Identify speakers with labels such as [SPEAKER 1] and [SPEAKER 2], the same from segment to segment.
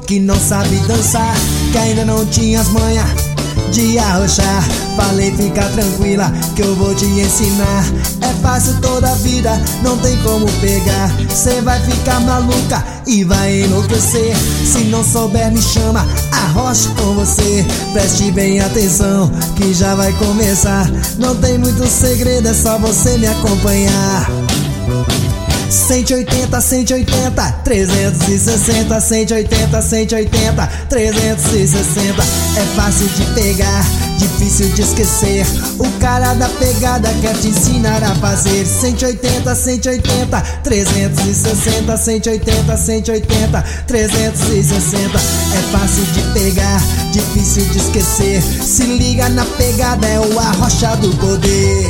[SPEAKER 1] que não sabe dançar, que ainda não tinha as manhas de arrochar. Falei, fica tranquila que eu vou te ensinar. É fácil toda a vida, não tem como pegar. Cê vai ficar maluca e vai enlouquecer. Se não souber me chama, arrocha com você. Preste bem atenção que já vai começar. Não tem muito segredo, é só você me acompanhar. 180, 180, 360, 180, 180, 360. É fácil de pegar, difícil de esquecer. O cara da pegada quer te ensinar a fazer. 180, 180, 360, 180, 180, 360. É fácil de pegar, difícil de esquecer. Se liga na pegada, é o arrocha do poder.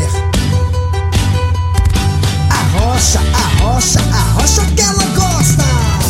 [SPEAKER 1] Arrocha, arrocha, arrocha que ela gosta.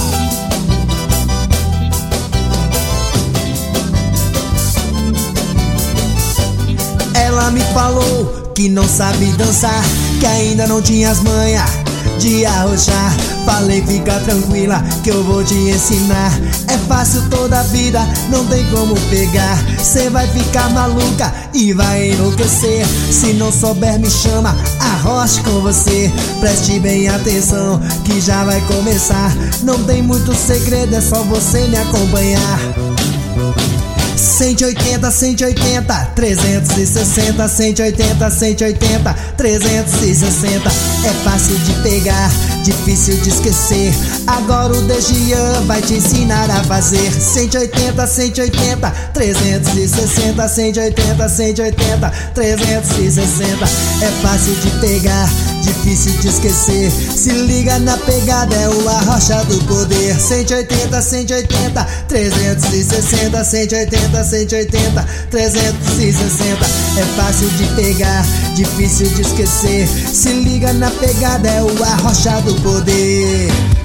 [SPEAKER 1] Ela me falou que não sabe dançar, que ainda não tinha as manhas de arrochar. Falei, fica tranquila que eu vou te ensinar. É fácil toda a vida, não tem como pegar. Cê vai ficar maluca e vai enlouquecer. Se não souber me chama, arrocha com você. Preste bem atenção que já vai começar. Não tem muito segredo, é só você me acompanhar. 180, 180, 360, 180, 180, 360. É fácil de pegar, difícil de esquecer. Agora o Dejian vai te ensinar a fazer. 180, 180, 360, 180, 180, 360. É fácil de pegar, difícil de esquecer. Se liga na pegada, é o arrocha do poder. 180, 180, 360, 180, 180, 360. É fácil de pegar, difícil de esquecer. Se liga na pegada, é o arrocha do poder.